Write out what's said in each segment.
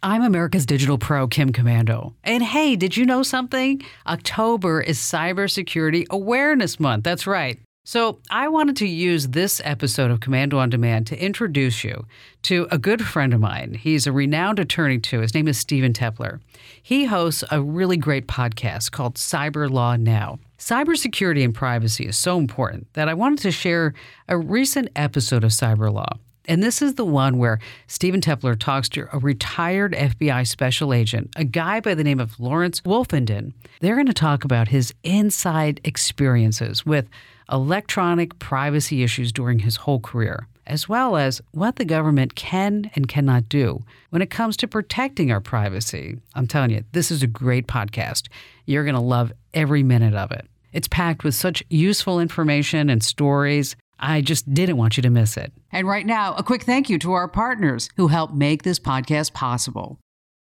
I'm America's Digital Pro, Kim Commando. And hey, did you know something? October is Cybersecurity Awareness Month. That's right. So I wanted to use this episode of Commando on Demand to introduce you to a good friend of mine. He's a renowned attorney too. His name is Stephen Tepler. He hosts a really great podcast called Cyber Law Now. Cybersecurity and privacy is so important that I wanted to share a recent episode of Cyber Law. And this is the one where Stephen Tepler talks to a retired FBI special agent, a guy by the name of Lawrence Wolfenden. They're going to talk about his inside experiences with electronic privacy issues during his whole career, as well as what the government can and cannot do when it comes to protecting our privacy. I'm telling you, this is a great podcast. You're going to love every minute of it. It's packed with such useful information and stories. I just didn't want you to miss it. And right now, a quick thank you to our partners who help make this podcast possible.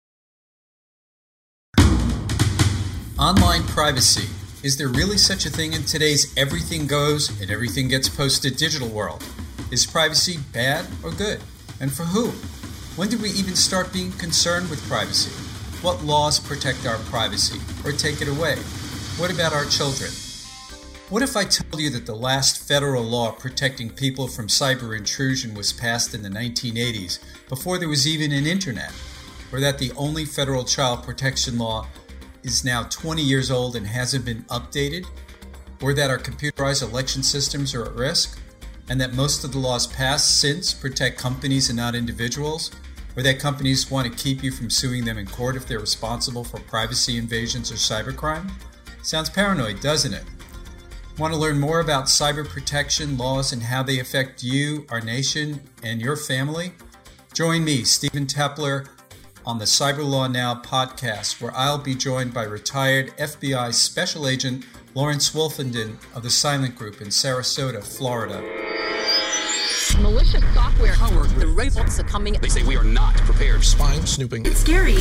Online privacy. Is there really such a thing in today's everything goes and everything gets posted digital world? Is privacy bad or good? And for who? When did we even start being concerned with privacy? What laws protect our privacy or take it away? What about our children? What if I told you that the last federal law protecting people from cyber intrusion was passed in the 1980s, before there was even an internet? Or that the only federal child protection law is now 20 years old and hasn't been updated? Or that our computerized election systems are at risk? And that most of the laws passed since protect companies and not individuals? Or that companies want to keep you from suing them in court if they're responsible for privacy invasions or cybercrime? Sounds paranoid, doesn't it? Want to learn more about cyber protection laws and how they affect you, our nation, and your family? Join me, Stephen Tepler, on the Cyber Law Now podcast, where I'll be joined by retired FBI Special Agent Lawrence Wolfenden of the Silent Group in Sarasota, Florida. Malicious software. The robots are coming. They say we are not prepared. Spying, snooping. It's scary.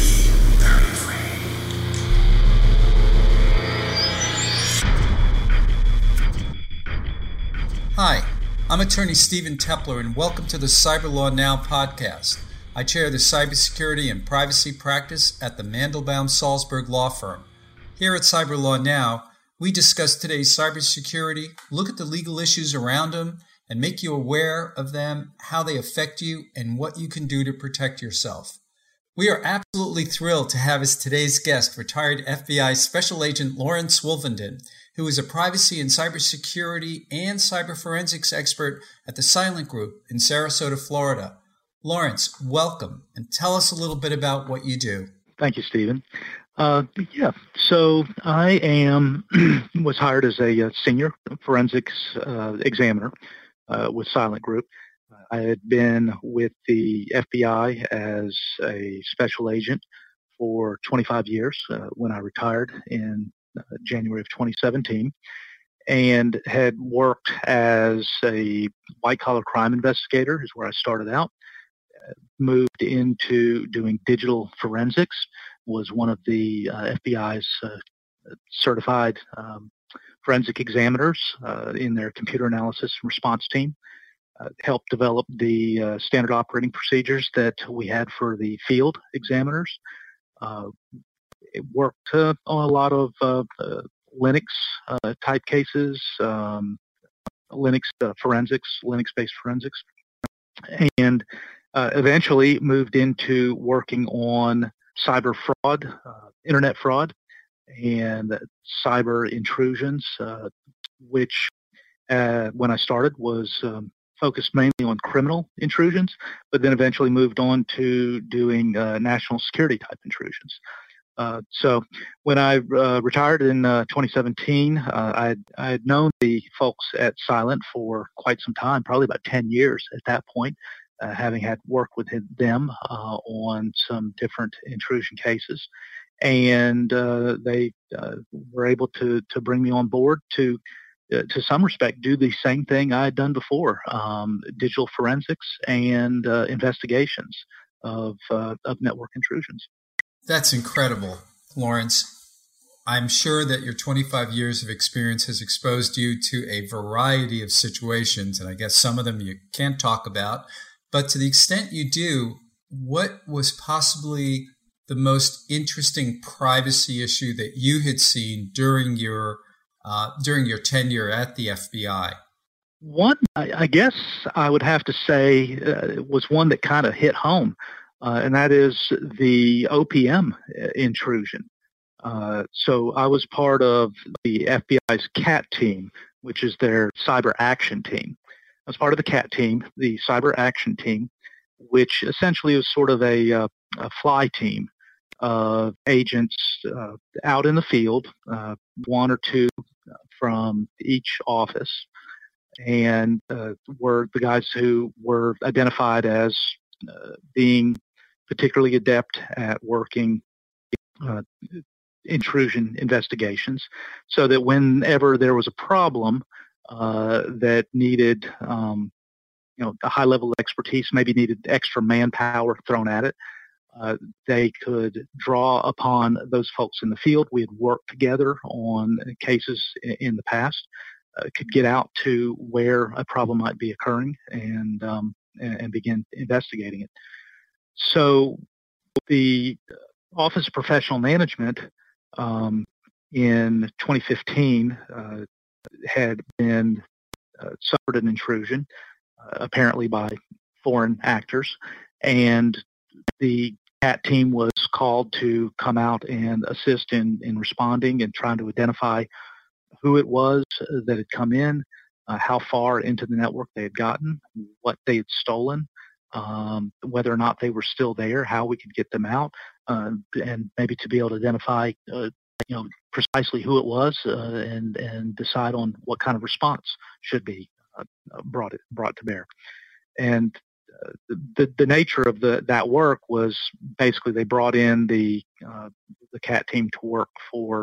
Hi, I'm attorney Stephen Tepler, and welcome to the Cyber Law Now podcast. I chair the cybersecurity and privacy practice at the Mandelbaum Salzberg Law Firm. Here at Cyber Law Now, we discuss today's cybersecurity, look at the legal issues around them, and make you aware of them, how they affect you, and what you can do to protect yourself. We are absolutely thrilled to have as today's guest retired FBI Special Agent Lawrence Wolfenden, who is a privacy and cybersecurity and cyber forensics expert at the Silent Group in Sarasota, Florida. Lawrence, welcome, and tell us a little bit about what you do. Thank you, Stephen. So I was hired as a senior forensics examiner with Silent Group. I had been with the FBI as a special agent for 25 years when I retired in January of 2017, and had worked as a white-collar crime investigator is where I started out. Moved into doing digital forensics, was one of the FBI's certified forensic examiners in their computer analysis and response team. Helped develop the standard operating procedures that we had for the field examiners. It worked on a lot of Linux type cases, Linux forensics, Linux-based forensics, and eventually moved into working on cyber fraud, internet fraud, and cyber intrusions, which when I started was focused mainly on criminal intrusions, but then eventually moved on to doing national security type intrusions. So when I retired in 2017, I had known the folks at Silent for quite some time, probably about 10 years at that point, having had worked with them on some different intrusion cases. And they were able to bring me on board to some respect, do the same thing I had done before, digital forensics and investigations of network intrusions. That's incredible, Lawrence. I'm sure that your 25 years of experience has exposed you to a variety of situations, and I guess some of them you can't talk about, but to the extent you do, what was possibly the most interesting privacy issue that you had seen during your tenure at the FBI? One, I guess I would have to say, was one that kind of hit home, and that is the OPM intrusion. So I was part of the FBI's CAT team, which is their cyber action team. I was part of the CAT team, the cyber action team, which essentially is sort of a fly team of agents out in the field, one or two from each office, and were the guys who were identified as being particularly adept at working intrusion investigations, so that whenever there was a problem that needed a high level of expertise, maybe needed extra manpower thrown at it, they could draw upon those folks in the field. We had worked together on cases in the past, could get out to where a problem might be occurring and begin investigating it. So the Office of Professional Management in 2015 had been suffered an intrusion, apparently by foreign actors, and the CAT team was called to come out and assist in responding and trying to identify who it was that had come in, how far into the network they had gotten, what they had stolen, whether or not they were still there, how we could get them out, and maybe to be able to identify precisely who it was, and decide on what kind of response should be brought to bear. And the nature of that work was basically they brought in the CAT team to work for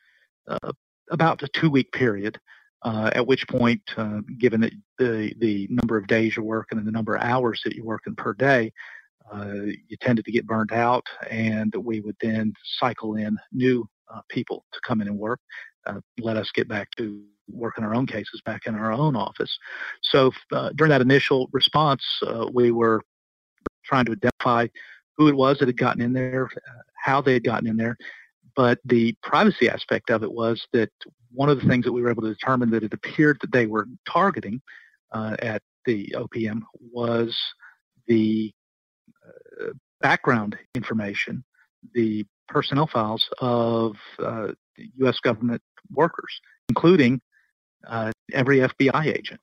about a 2-week period, at which point, given that the number of days you're working and the number of hours that you're working per day, you tended to get burned out, and we would then cycle in new people to come in and work, let us get back to working our own cases back in our own office. So during that initial response, we were trying to identify who it was that had gotten in there, how they had gotten in there. But the privacy aspect of it was that one of the things that we were able to determine that it appeared that they were targeting at the OPM was the background information, the personnel files of U.S. government workers, including every FBI agent.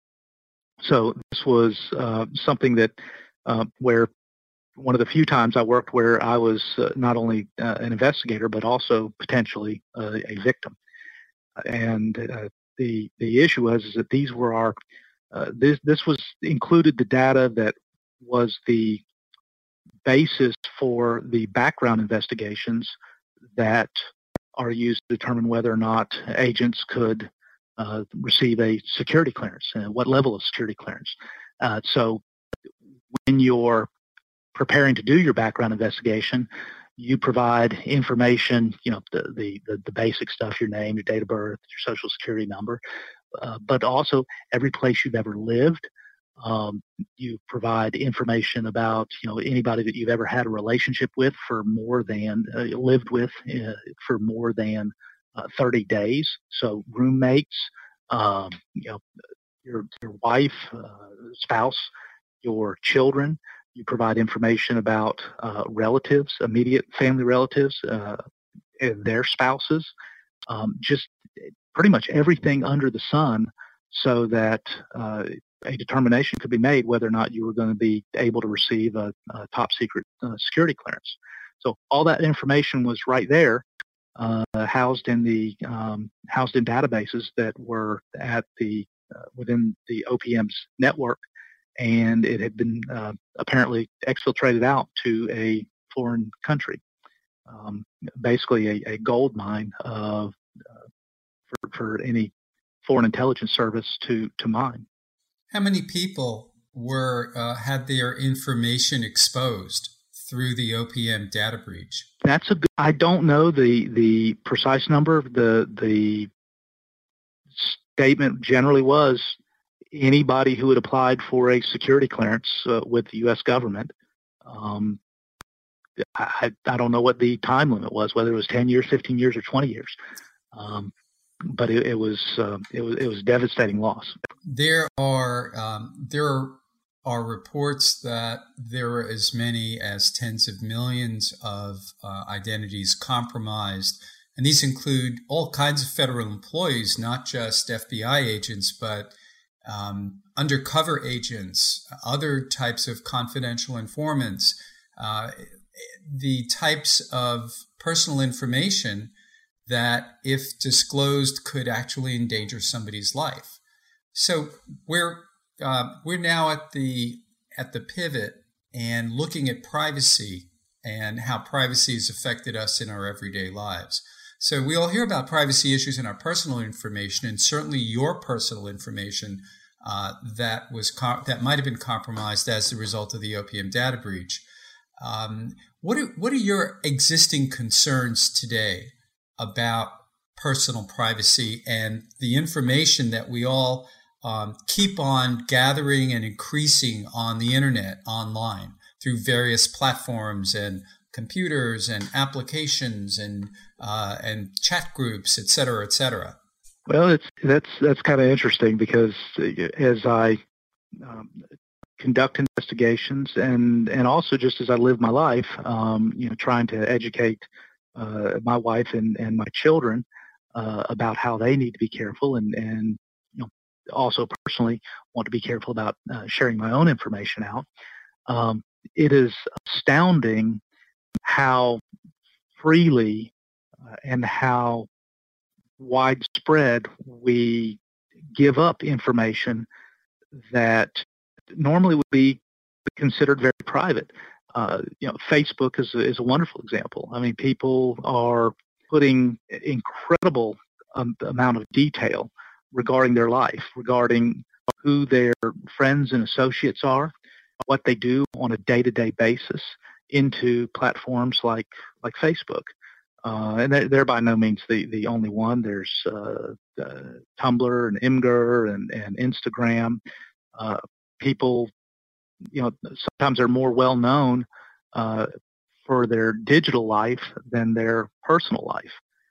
So this was something that where one of the few times I worked where I was not only an investigator but also potentially a victim. And the issue was that these were our this was included the data that was the basis for the background investigations that are used to determine whether or not agents could receive a security clearance, what level of security clearance. So when you're preparing to do your background investigation, you provide information, the basic stuff, your name, your date of birth, your social security number, but also every place you've ever lived. You provide information about, anybody that you've ever had a relationship with for more than, lived with for more than 30 days. So roommates, your wife, spouse, your children. You provide information about relatives, immediate family relatives, and their spouses, just pretty much everything under the sun, so that a determination could be made whether or not you were going to be able to receive a top secret security clearance. So all that information was right there, housed in databases that were at the within the OPM's network. And it had been apparently exfiltrated out to a foreign country, basically a gold mine for any foreign intelligence service to mine. How many people had their information exposed through the OPM data breach? I don't know the precise number. The statement generally was anybody who had applied for a security clearance with the U.S. government Um, I don't know what the time limit was, whether it was 10 years, 15 years, or 20 years. But it was devastating loss. There are reports that there were as many as tens of millions of identities compromised, and these include all kinds of federal employees, not just FBI agents, but undercover agents, other types of confidential informants, the types of personal information that, if disclosed, could actually endanger somebody's life. So we're now at the pivot and looking at privacy and how privacy has affected us in our everyday lives. So we all hear about privacy issues in our personal information, and certainly your personal information that might have been compromised as a result of the OPM data breach. What are your existing concerns today about personal privacy and the information that we all keep on gathering and increasing on the internet, online, through various platforms and computers and applications and chat groups, et cetera, et cetera? Well, that's kind of interesting, because as I conduct investigations and also just as I live my life, trying to educate my wife and my children about how they need to be careful, and also personally want to be careful about sharing my own information out. It is astounding how freely and how widespread we give up information that normally would be considered very private. Facebook is a wonderful example. I mean, people are putting incredible amount of detail regarding their life, regarding who their friends and associates are, what they do on a day-to-day basis, into platforms like Facebook. And they're by no means the only one. There's Tumblr and Imgur and Instagram. People, sometimes are more well known for their digital life than their personal life.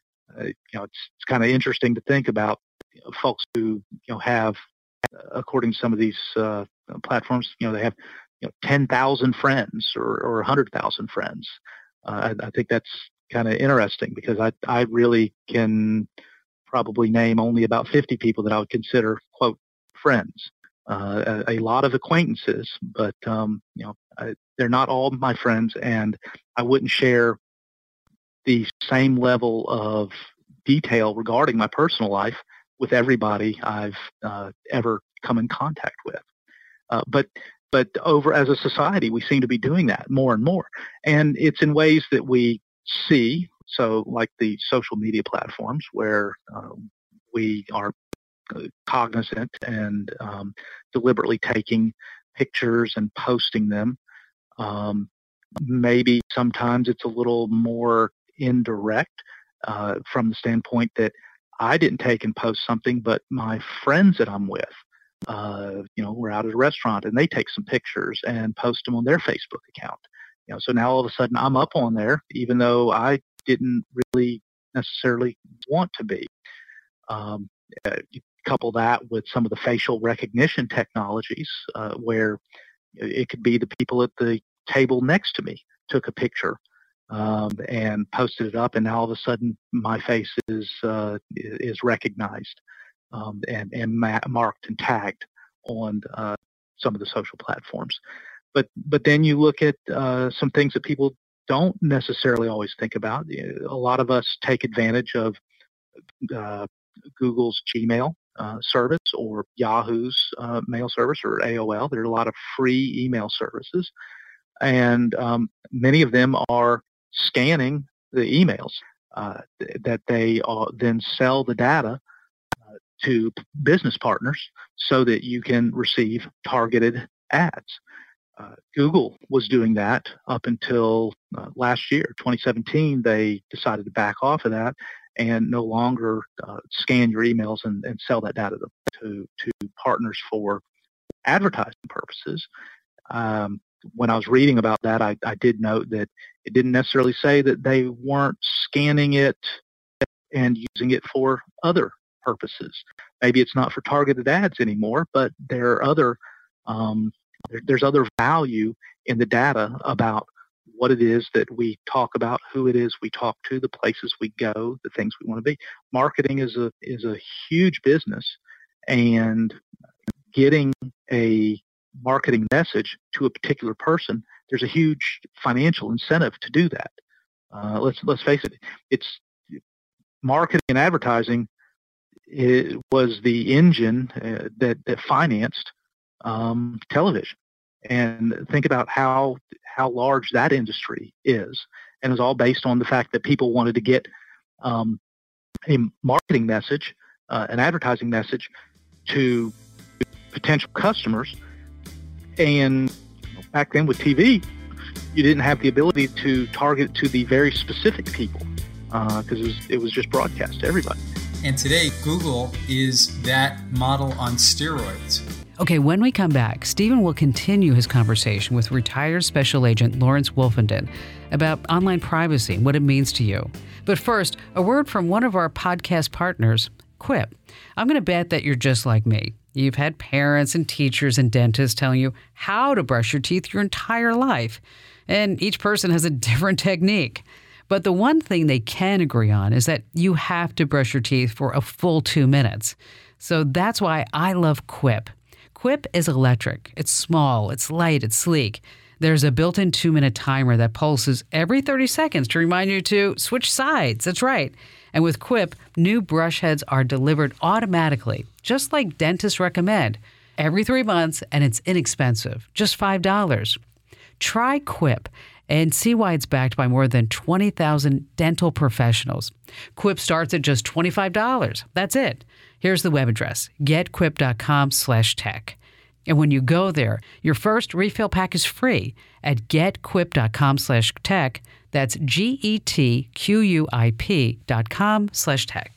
It's kind of interesting to think about folks who have, according to some of these platforms, they have 10,000 friends or 100,000 friends. I think that's kind of interesting, because I really can probably name only about 50 people that I would consider, quote, friends. A lot of acquaintances, but they're not all my friends, and I wouldn't share the same level of detail regarding my personal life with everybody I've ever come in contact with. But over as a society, we seem to be doing that more and more, and it's in ways that we see. So, like the social media platforms, where we are cognizant and deliberately taking pictures and posting them. Maybe sometimes it's a little more indirect from the standpoint that I didn't take and post something, but my friends that I'm with, we're out at a restaurant and they take some pictures and post them on their Facebook account. So now all of a sudden I'm up on there, even though I didn't really necessarily want to be. You couple that with some of the facial recognition technologies, where it could be the people at the table next to me took a picture and posted it up, and now all of a sudden my face is recognized and marked and tagged on some of the social platforms. But then you look at some things that people don't necessarily always think about. A lot of us take advantage of Google's Gmail service, or Yahoo's mail service, or AOL. There are a lot of free email services, and many of them are scanning the emails that they then sell the data to business partners so that you can receive targeted ads. Google was doing that up until last year, 2017. They decided to back off of that and no longer scan your emails and sell that data to partners for advertising purposes. when I was reading about that, I did note that it didn't necessarily say that they weren't scanning it and using it for other purposes. Maybe it's not for targeted ads anymore, but there are other there's other value in the data about what it is that we talk about, who it is we talk to, the places we go, the things we want to be. Marketing is a huge business, and getting a marketing message to a particular person, there's a huge financial incentive to do that. Let's face it, it's marketing and advertising. It was the engine that financed television. And think about how large that industry is. And it's all based on the fact that people wanted to get a marketing message, an advertising message to potential customers. And back then with TV, you didn't have the ability to target to the very specific people because it was just broadcast to everybody. And today, Google is that model on steroids. Okay, when we come back, Stephen will continue his conversation with retired Special Agent Lawrence Wolfenden about online privacy and what it means to you. But first, a word from one of our podcast partners, Quip. I'm going to bet that you're just like me. You've had parents and teachers and dentists telling you how to brush your teeth your entire life. And each person has a different technique. But the one thing they can agree on is that you have to brush your teeth for a full 2 minutes. So that's why I love Quip. Quip is electric. It's small, it's light, it's sleek. There's a built-in 2-minute timer that pulses every 30 seconds to remind you to switch sides. That's right. And with Quip, new brush heads are delivered automatically, just like dentists recommend, every 3 months, and it's inexpensive, just $5. Try Quip and see why it's backed by more than 20,000 dental professionals. Quip starts at just $25. That's it. Here's the web address, getquip.com/tech. And when you go there, your first refill pack is free at getquip.com/tech. That's GETQUIP.com/tech.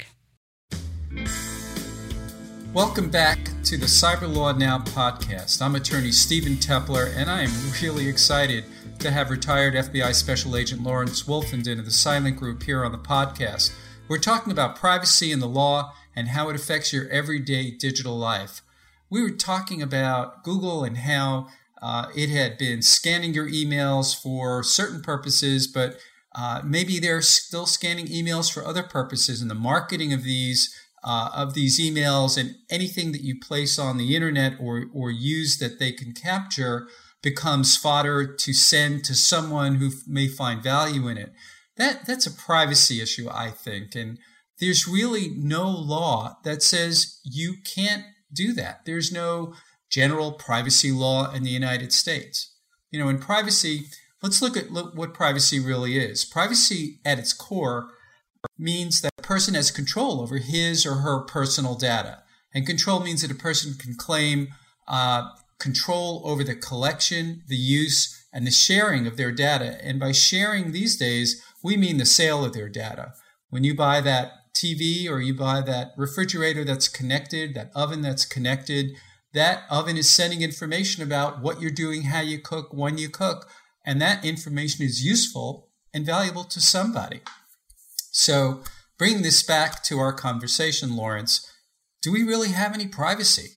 Welcome back to the Cyber Law Now podcast. I'm attorney Stephen Tepler, and I am really excited to have retired FBI Special Agent Lawrence Wolfenden of the Silent Group here on the podcast. We're talking about privacy in the law and how it affects your everyday digital life. We were talking about Google and how it had been scanning your emails for certain purposes, but maybe they're still scanning emails for other purposes, and the marketing of these emails and anything that you place on the internet or use that they can capture becomes fodder to send to someone who may find value in it. That's a privacy issue, I think, and there's really no law that says you can't do that. There's no general privacy law in the United States. You know, in privacy, let's look at what privacy really is. Privacy at its core means that a person has control over his or her personal data. And control means that a person can claim control over the collection, the use, and the sharing of their data. And by sharing these days, we mean the sale of their data. When you buy that TV or you buy that refrigerator that's connected, that oven that's connected, that oven is sending information about what you're doing, how you cook, when you cook, and that information is useful and valuable to somebody. So bringing this back to our conversation, Lawrence, do we really have any privacy?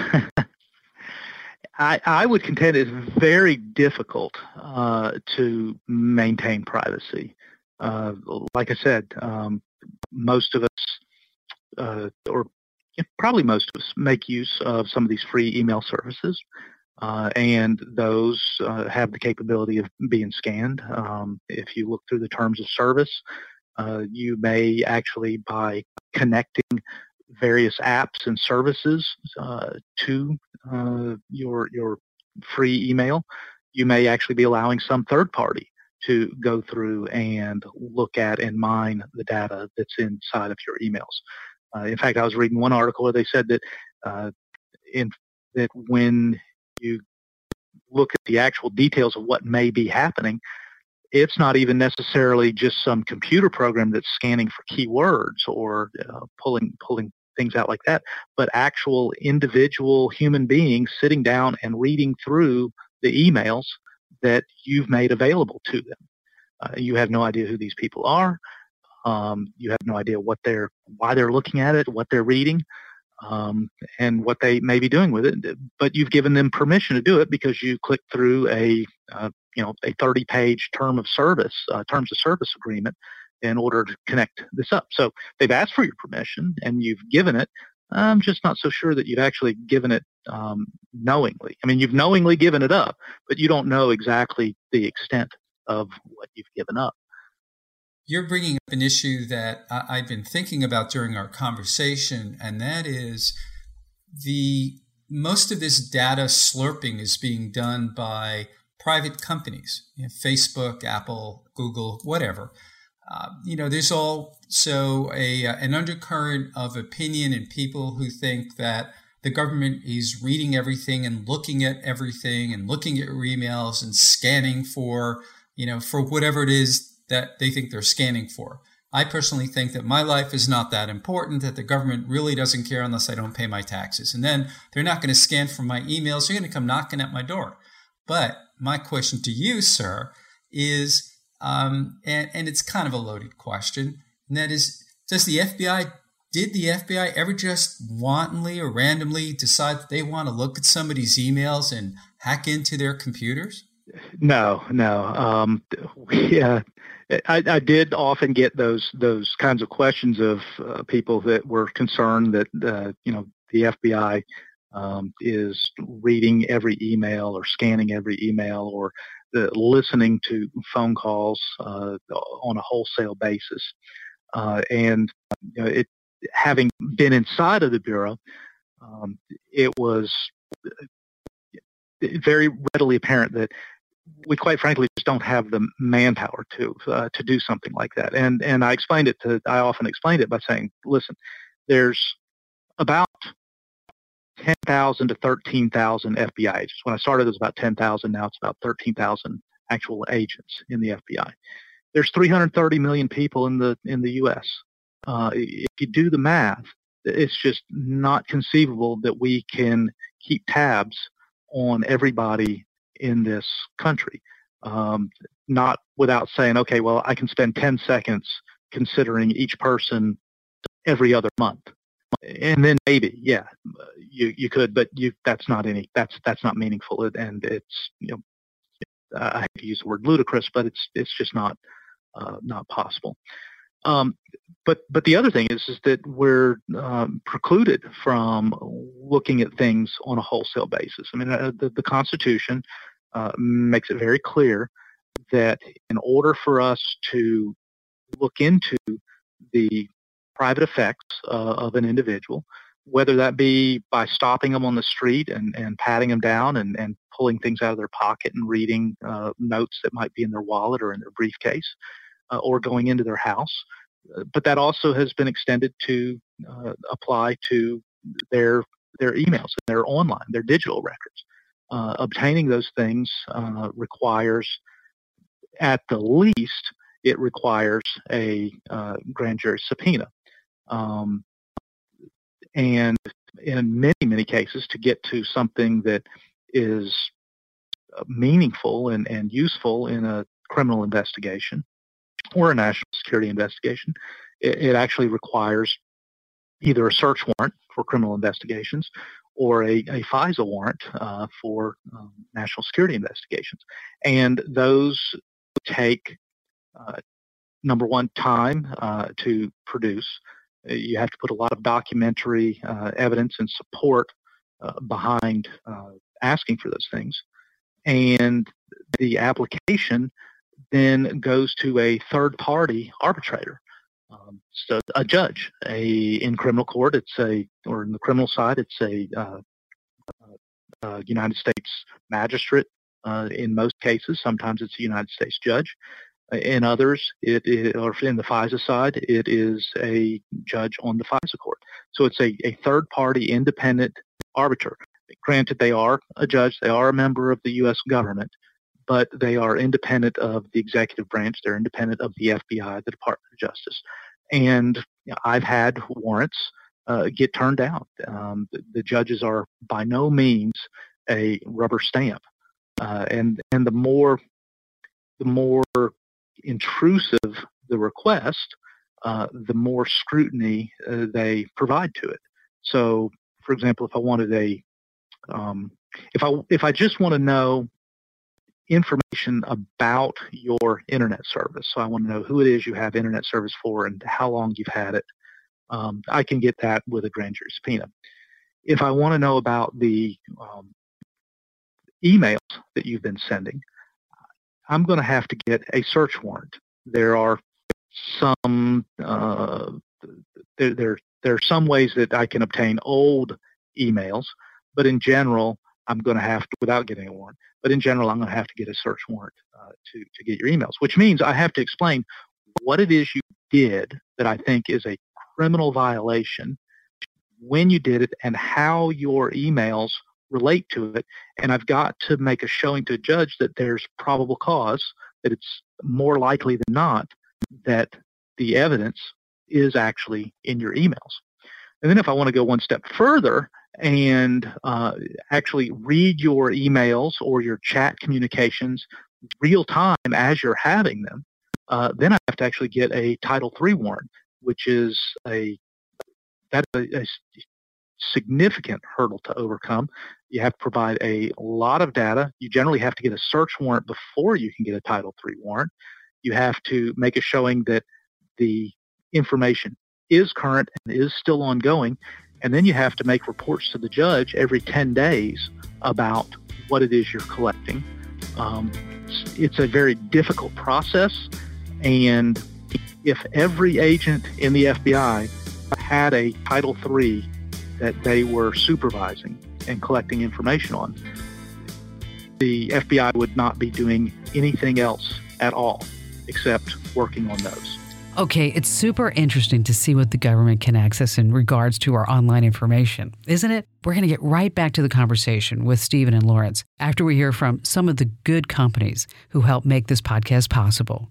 I would contend it's very difficult to maintain privacy. Like I said, most of us, or probably most of us, make use of some of these free email services, and those have the capability of being scanned. If you look through the terms of service, you may actually, by connecting various apps and services to your free email, you may actually be allowing some third party to go through and look at and mine the data that's inside of your emails. In fact, I was reading one article where they said that that when you look at the actual details of what may be happening, it's not even necessarily just some computer program that's scanning for keywords or pulling things out like that, but actual individual human beings sitting down and reading through the emails that you've made available to them. You have no idea who these people are. You have no idea why they're looking at it, what they're reading, and what they may be doing with it. But you've given them permission to do it because you clicked through a 30-page terms of service agreement in order to connect this up. So they've asked for your permission and you've given it. I'm just not so sure that you've actually given it knowingly. I mean, you've knowingly given it up, but you don't know exactly the extent of what you've given up. You're bringing up an issue that I've been thinking about during our conversation, and that is most of this data slurping is being done by private companies, Facebook, Apple, Google, whatever. There's also an undercurrent of opinion in people who think that the government is reading everything and looking at everything and looking at your emails and scanning for whatever it is that they think they're scanning for. I personally think that my life is not that important, that the government really doesn't care unless I don't pay my taxes. And then they're not going to scan for my emails. They're going to come knocking at my door. But my question to you, sir, is, and it's kind of a loaded question, and that is, did the FBI ever just wantonly or randomly decide that they want to look at somebody's emails and hack into their computers? No. I did often get those kinds of questions of people that were concerned that the FBI is reading every email or scanning every email or listening to phone calls on a wholesale basis. Having been inside of the Bureau, it was very readily apparent that we quite frankly just don't have the manpower to do something like that. And I often explained it by saying, listen, there's about 10,000 to 13,000 FBI agents. When I started, it was about 10,000. Now it's about 13,000 actual agents in the FBI. There's 330 million people in the U.S. If you do the math, it's just not conceivable that we can keep tabs on everybody in this country, not without saying, okay, well, I can spend 10 seconds considering each person every other month. And then maybe, yeah, you could, but that's not meaningful. And it's, I hate to use the word ludicrous, but it's just not possible. But the other thing is that we're precluded from looking at things on a wholesale basis. I mean, the Constitution makes it very clear that in order for us to look into the private effects of an individual, whether that be by stopping them on the street and patting them down and pulling things out of their pocket and reading notes that might be in their wallet or in their briefcase, or going into their house. But that also has been extended to apply to their emails, their digital records. Obtaining those things requires, at the least, it requires a grand jury subpoena. And in many, many cases, to get to something that is meaningful and useful in a criminal investigation or a national security investigation, it actually requires either a search warrant for criminal investigations or a FISA warrant for national security investigations. And those take, number one, time to produce. You have to put a lot of documentary evidence and support behind asking for those things. And the application then goes to a third-party arbitrator, so a judge. In criminal court, or in the criminal side, it's a United States magistrate in most cases. Sometimes it's a United States judge. In others, or in the FISA side, it is a judge on the FISA court. So it's a third-party independent arbiter. Granted, they are a judge, they are a member of the U.S. government, but they are independent of the executive branch. They're independent of the FBI, the Department of Justice. And I've had warrants get turned down. The judges are by no means a rubber stamp. And the more intrusive the request, the more scrutiny they provide to it. So, for example, if I wanted if I just want to know information about your internet service, so I want to know who it is you have internet service for and how long you've had it, I can get that with a grand jury subpoena. If I want to know about the emails that you've been sending, I'm going to have to get a search warrant. There are some there are some ways that I can obtain old emails, but in general, I'm going to have to, without getting a warrant, but in general, I'm going to have to get a search warrant to get your emails, which means I have to explain what it is you did that I think is a criminal violation, when you did it, and how your emails relate to it. And I've got to make a showing to a judge that there's probable cause, that it's more likely than not that the evidence is actually in your emails. And then if I want to go one step further and actually read your emails or your chat communications real time as you're having them, then I have to actually get a Title III warrant, which is a significant hurdle to overcome. You have to provide a lot of data. You generally have to get a search warrant before you can get a Title III warrant. You have to make a showing that the information is current and is still ongoing. And then you have to make reports to the judge every 10 days about what it is you're collecting. It's a very difficult process. And if every agent in the FBI had a Title III that they were supervising and collecting information on, the FBI would not be doing anything else at all except working on those. Okay, it's super interesting to see what the government can access in regards to our online information, isn't it? We're going to get right back to the conversation with Stephen and Lawrence after we hear from some of the good companies who help make this podcast possible.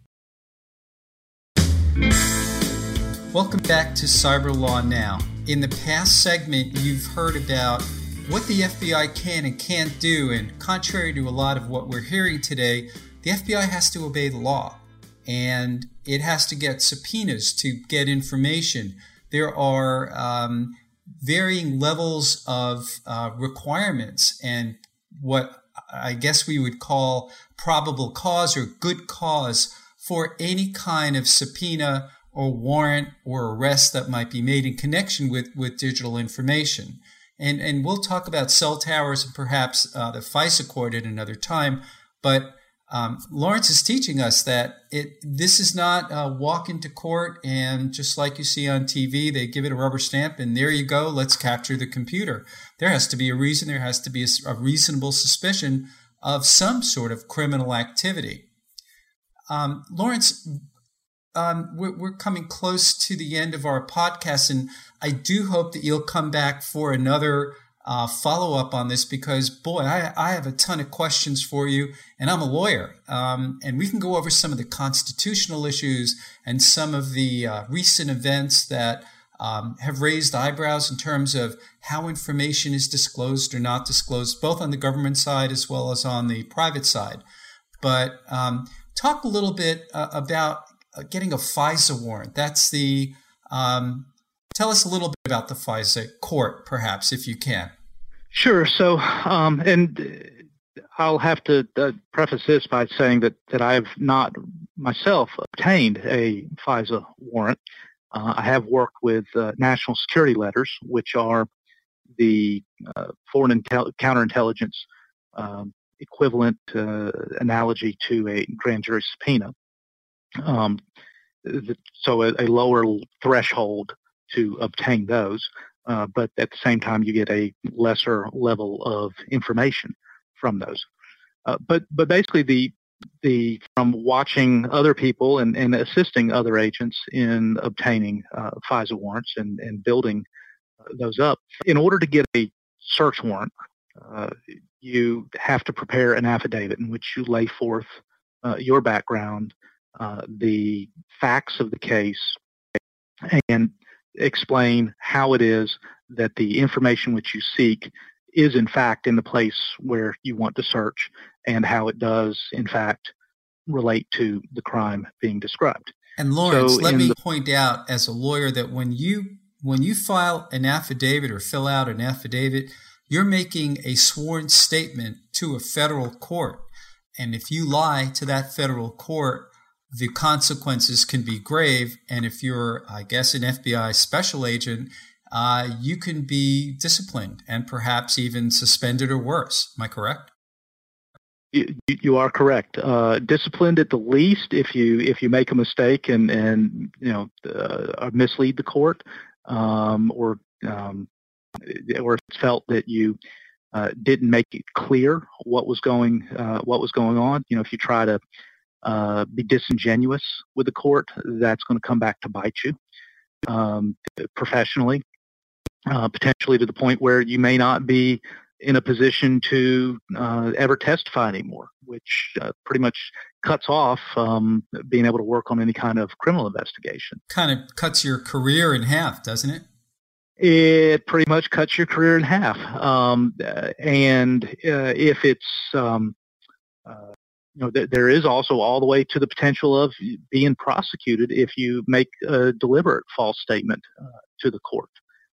Welcome back to Cyber Law Now. In the past segment, you've heard about what the FBI can and can't do, and contrary to a lot of what we're hearing today, the FBI has to obey the law, and it has to get subpoenas to get information. There are varying levels of requirements and what I guess we would call probable cause or good cause for any kind of subpoena or warrant or arrest that might be made in connection with digital information. And we'll talk about cell towers and perhaps the FISA court at another time, but Lawrence is teaching us that this is not a walk into court and just like you see on TV, they give it a rubber stamp and there you go, let's capture the computer. There has to be a reason, there has to be a reasonable suspicion of some sort of criminal activity. Lawrence, we're coming close to the end of our podcast, and I do hope that you'll come back for another follow-up on this because, boy, I have a ton of questions for you, and I'm a lawyer. And we can go over some of the constitutional issues and some of the recent events that have raised eyebrows in terms of how information is disclosed or not disclosed, both on the government side as well as on the private side. But talk a little bit about getting a FISA warrant. That's the tell us a little bit about the FISA court, perhaps, if you can. Sure. So, and I'll have to preface this by saying that I have not myself obtained a FISA warrant. I have worked with national security letters, which are the foreign counterintelligence equivalent analogy to a grand jury subpoena. So a lower threshold to obtain those, but at the same time you get a lesser level of information from those. But basically the from watching other people and assisting other agents in obtaining FISA warrants and building those up, in order to get a search warrant, you have to prepare an affidavit in which you lay forth your background, the facts of the case, and explain how it is that the information which you seek is in fact in the place where you want to search, and how it does, in fact, relate to the crime being described. And Lawrence, let me point out as a lawyer that when you file an affidavit or fill out an affidavit, you're making a sworn statement to a federal court. And if you lie to that federal court, the consequences can be grave. And if you're, I guess, an FBI special agent, you can be disciplined and perhaps even suspended or worse. Am I correct? You are correct. Disciplined at the least if you make a mistake and mislead the court, or it's felt that you didn't make it clear what was going on. If you try to be disingenuous with the court, that's going to come back to bite you professionally, potentially to the point where you may not be in a position to ever testify anymore, which pretty much cuts off being able to work on any kind of criminal investigation. Kind of cuts your career in half, doesn't it? It pretty much cuts your career in half. And if it's, there is also all the way to the potential of being prosecuted if you make a deliberate false statement to the court.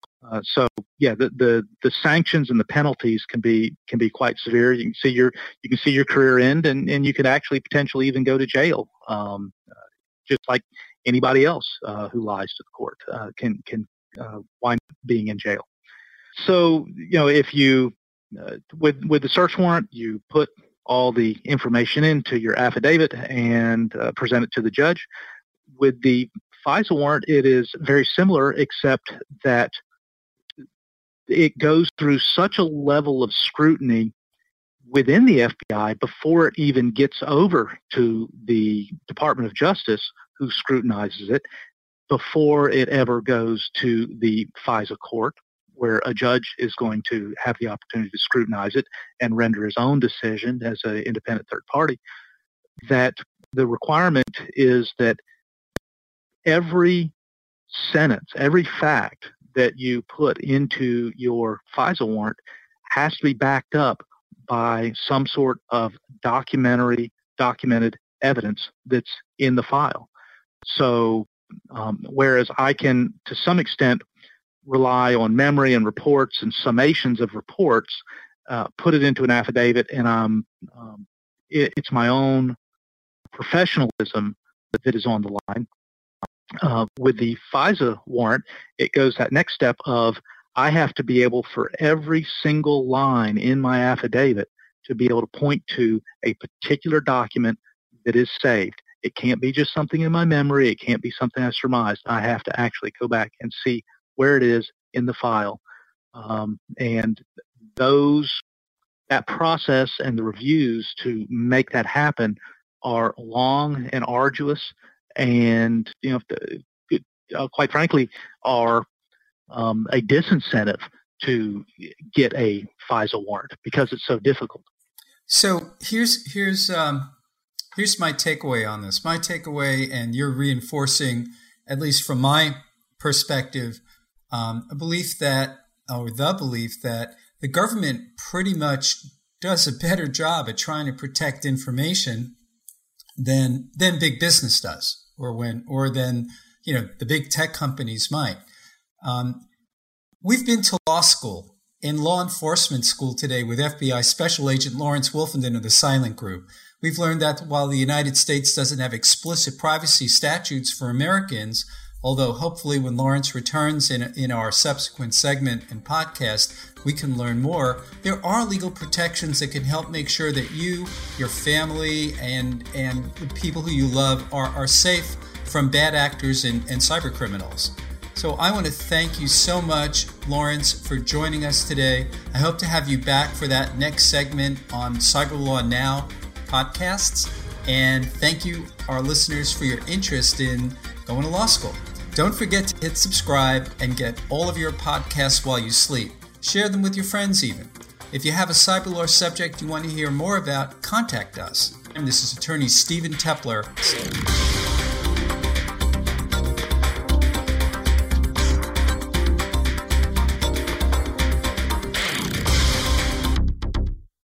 The sanctions and the penalties can be quite severe. You can see your career end, and you could actually potentially even go to jail, just like anybody else who lies to the court can wind up being in jail. So if you with the search warrant, you put all the information into your affidavit and present it to the judge. With the FISA warrant, it is very similar, except that it goes through such a level of scrutiny within the FBI before it even gets over to the Department of Justice, who scrutinizes it, before it ever goes to the FISA court, where a judge is going to have the opportunity to scrutinize it and render his own decision as an independent third party, that the requirement is that every sentence, every fact that you put into your FISA warrant has to be backed up by some sort of documented evidence that's in the file. So whereas I can, to some extent, rely on memory and reports and summations of reports, put it into an affidavit, and it's my own professionalism that is on the line. With the FISA warrant, it goes that next step of I have to be able, for every single line in my affidavit, to be able to point to a particular document that is saved. It can't be just something in my memory. It can't be something I surmised. I have to actually go back and see where it is in the file. And that process and the reviews to make that happen are long and arduous, and quite frankly, are a disincentive to get a FISA warrant because it's so difficult. So here's my takeaway on this. My takeaway, and you're reinforcing, at least from my perspective, the belief that the government pretty much does a better job at trying to protect information than big business does, or than the big tech companies might. We've been to law school, in law enforcement school today, with FBI Special Agent Lawrence Wolfenden of the Silent Group. We've learned that while the United States doesn't have explicit privacy statutes for Americans, although hopefully when Lawrence returns in our subsequent segment and podcast, we can learn more, there are legal protections that can help make sure that you, your family, and the people who you love are safe from bad actors and cyber criminals. So I want to thank you so much, Lawrence, for joining us today. I hope to have you back for that next segment on Cyber Law Now podcasts. And thank you, our listeners, for your interest in going to law school. Don't forget to hit subscribe and get all of your podcasts while you sleep. Share them with your friends even. If you have a cyber law subject you want to hear more about, contact us. And this is attorney Stephen Tepler.